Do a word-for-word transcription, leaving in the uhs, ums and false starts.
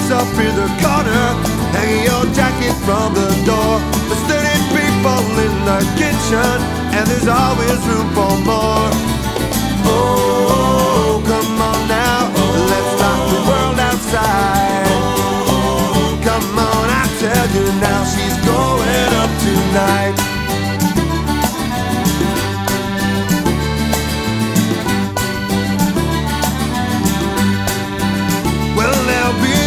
box up in the corner, hanging your jacket from the door. There's thirty people in the kitchen, and there's always room for more. Oh,